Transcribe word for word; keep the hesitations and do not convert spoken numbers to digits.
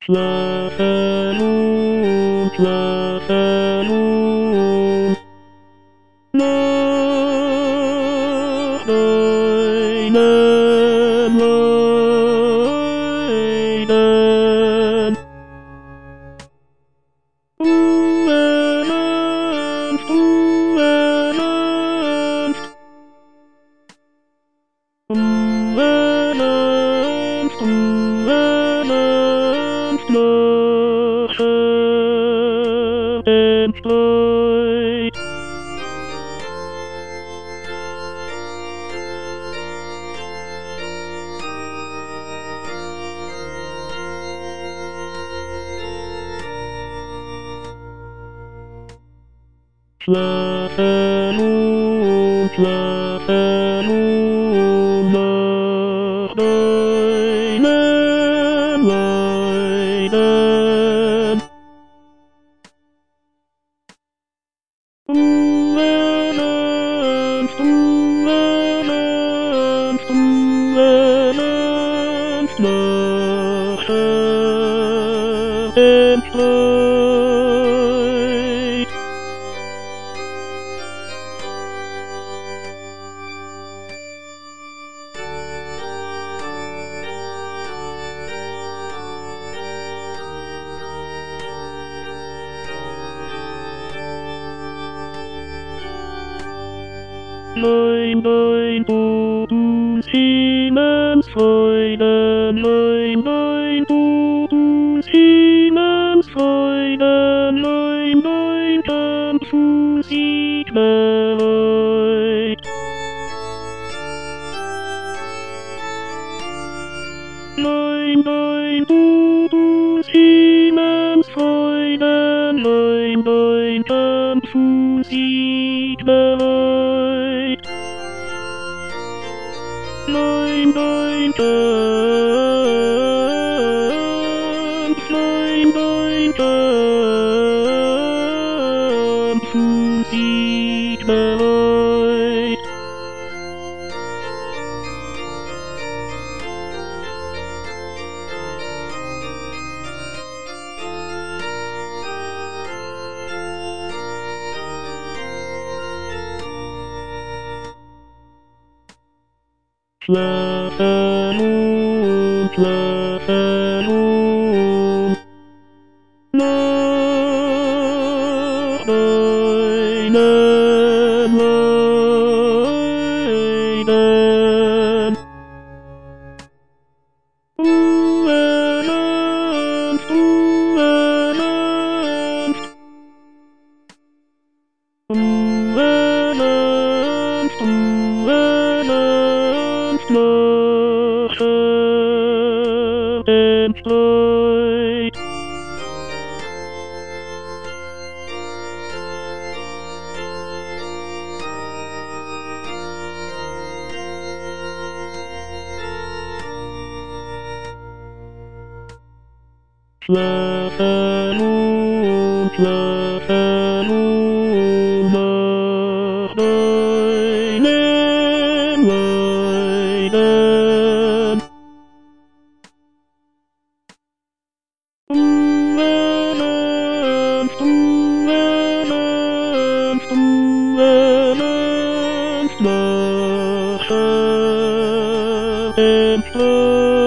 Flafelun, flafelun. Leinen, leinen. Struenens, struenens. Struenens, struenens. Löschen, Streit. Flafelun, flafelun. Leinen, leinen. Struenens, struenens, struenens. Löschen, Streit. Lein, lein, du, du Siemensfreuden. Lein, lein, du, du Siemensfreuden. Lein, lein, dann zu Siegbereit. Lein, lein, du, du Siemensfreuden. Lein, lein, dann zu Siegbereit. Lein, lein, dann, lein, lein, dann zu Siegbereit. Flafelun, flafelun. Leinen, leinen. Struenens, struenens. Struenens, struenens. Löschen, Streit. Flafelun, flafelun. Leinen, leinen. Struenens, struenens, struenens. Löschen, Streit.